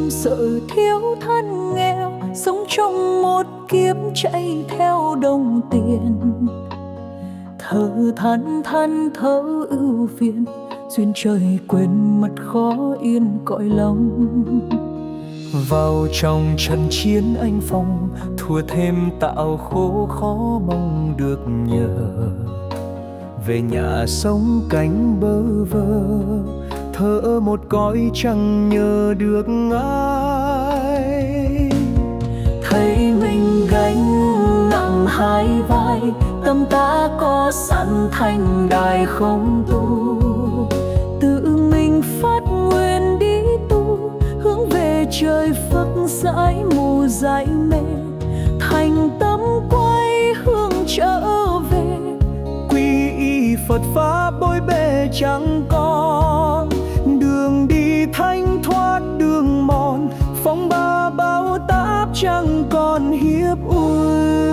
sợ thiếu thân nghèo, sống trong một kiếp chạy theo đồng tiền. Thở than than thở ưu phiền, duyên trời quên mất khó yên cõi lòng. Vào trong trận chiến anh phong, thua thêm tạo khổ khó mong được nhờ. Về nhà sống cánh bơ vơ, thở một cõi chẳng nhớ được ai. Thấy mình gánh nặng hai vai, tâm ta có sẵn thành đài không tu. Tự mình phát nguyện đi tu, hướng về trời Phật giải mù giải mê. Thành tâm quay hướng trở về, quy y Phật Pháp bối bề chẳng còn. Đường đi thanh thoát đường mòn, phong ba bão táp chẳng còn hiếp ui.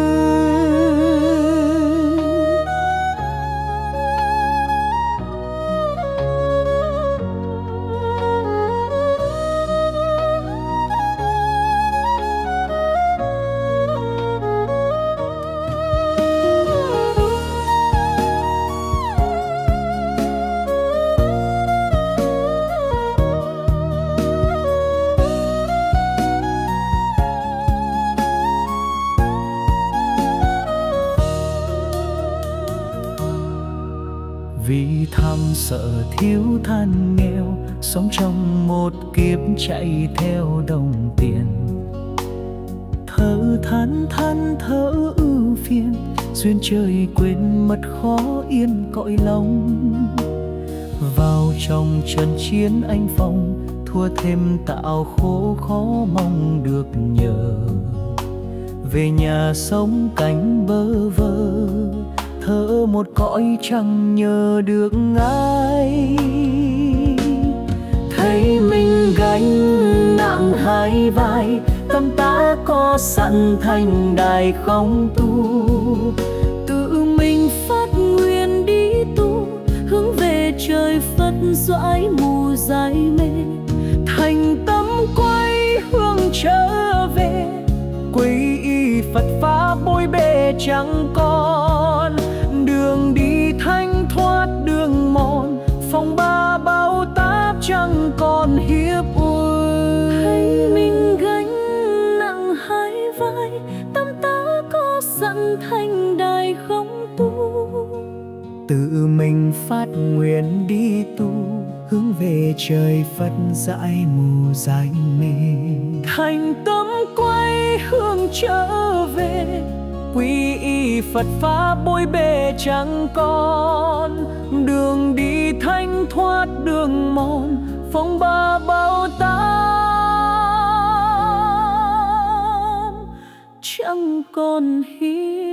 Vì tham sợ thiếu than nghèo, sống trong một kiếp chạy theo đồng tiền. Thở than than thở ưu phiền, duyên trời quên mất khó yên cõi lòng. Vào trong trận chiến anh phong, thua thêm tạo khổ khó mong được nhờ. Về nhà sống cánh bơ vơ, thở một cõi chẳng nhớ được ai. Thấy mình gánh nặng hai vai, tâm ta có sẵn thành đài không tu. Tự mình phát nguyện đi tu, hướng về trời Phật giải mù giải mê. Thành tâm quay hướng trở về, quy y Phật Pháp bối bề chẳng còn. Đường đi thanh thoát đường mòn, phong ba bão táp chẳng còn hiếp ui. Thấy mình gánh nặng hai vai, tâm ta có sẵn thành đài không tu. Tự mình phát nguyện đi tu, hướng về trời Phật giải mù giải mê. Thành tâm quay hướng trở về, quy y Phật Pháp bối bề chẳng còn. Đường đi thanh thoát đường mòn, phong ba bão táp chẳng còn hiếm.